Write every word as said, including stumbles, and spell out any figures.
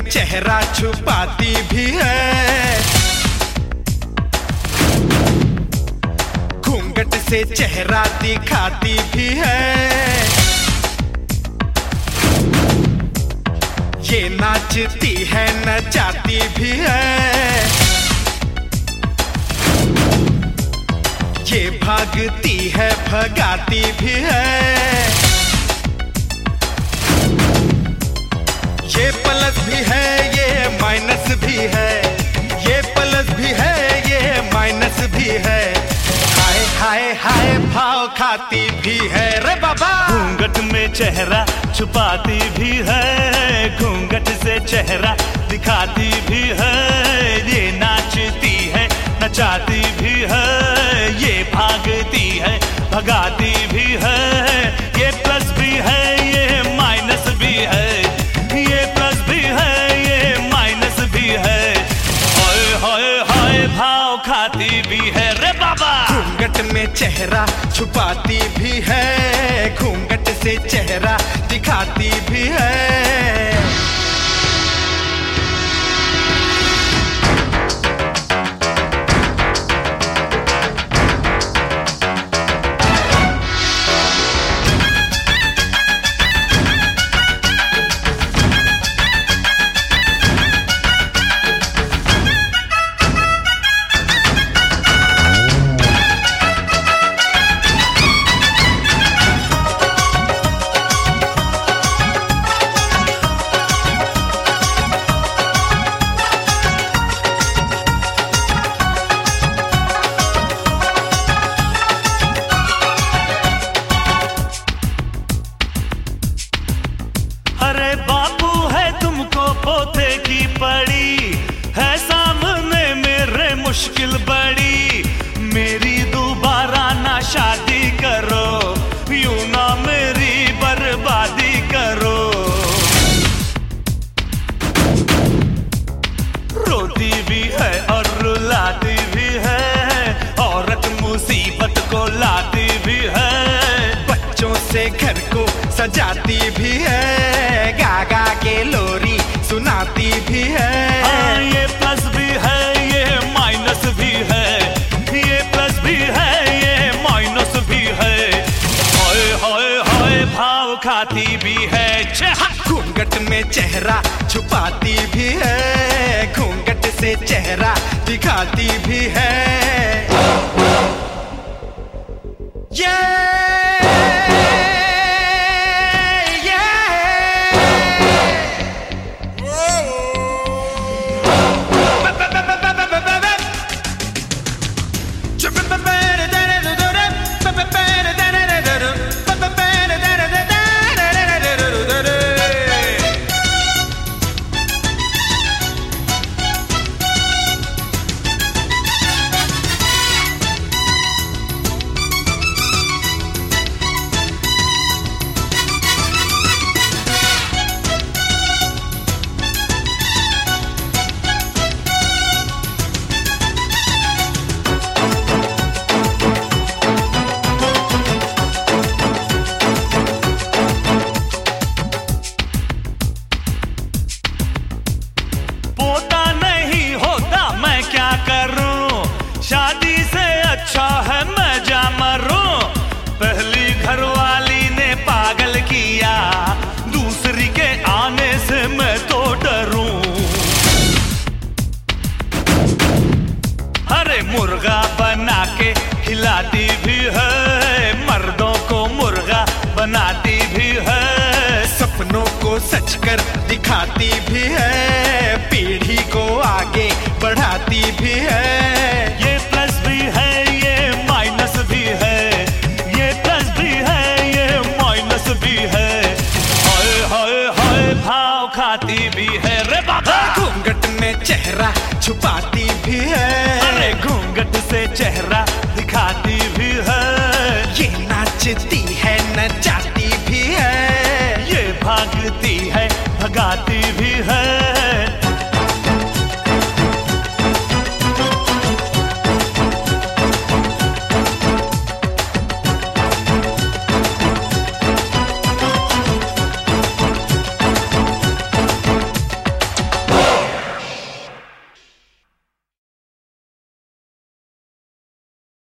चेहरा छुपाती भी है, घूंघट से चेहरा दिखाती भी है। ये नाचती है नचाती भी है, ये भागती है भगाती भी है। ये प्लस भी है ये माइनस भी है, ये प्लस भी है ये माइनस भी है। हाय हाय हाय भाव खाती भी है रे बाबा। घूंघट में चेहरा छुपाती भी है, घूंघट से चेहरा दिखाती भी है। ये नाचती है नचाती भी है, ये भागती है भगाती भी है। ये प्लस भी है ये माइनस भी है, ये प्लस भी है ये माइनस भी है। हाय हाय हाय भाव खाती भी है रे बाबा। घूंघट में चेहरा छुपाती भी है, घूंघट से चेहरा दिखाती भी है। अरे बापू है तुमको पोते की पड़ी है, सामने मेरे मुश्किल बड़ी। मेरी दोबारा ना शादी करो, यूं ना मेरी बर्बादी करो। रोती भी है और रुलाती भी है, औरत मुसीबत को लाती भी है। बच्चों से घर को सजाती भी है, गा गा के लोरी सुनाती भी है। हाँ, ये प्लस भी है ये माइनस भी है, ये प्लस भी है ये माइनस भी है। हाय हाय हाय भाव खाती भी है। घूंघट में चेहरा छुपाती भी है, घूंघट से चेहरा दिखाती भी है। ये शादी से अच्छा है मैं जा मरूं। पहली घरवाली ने पागल किया, दूसरी के आने से मैं तो डरूं। अरे मुर्गा बना के खिलाती भी है, मर्दों को मुर्गा बनाती भी है। सपनों को सच कर दिखाती भी है, पीढ़ी को आगे बढ़ाती भी है।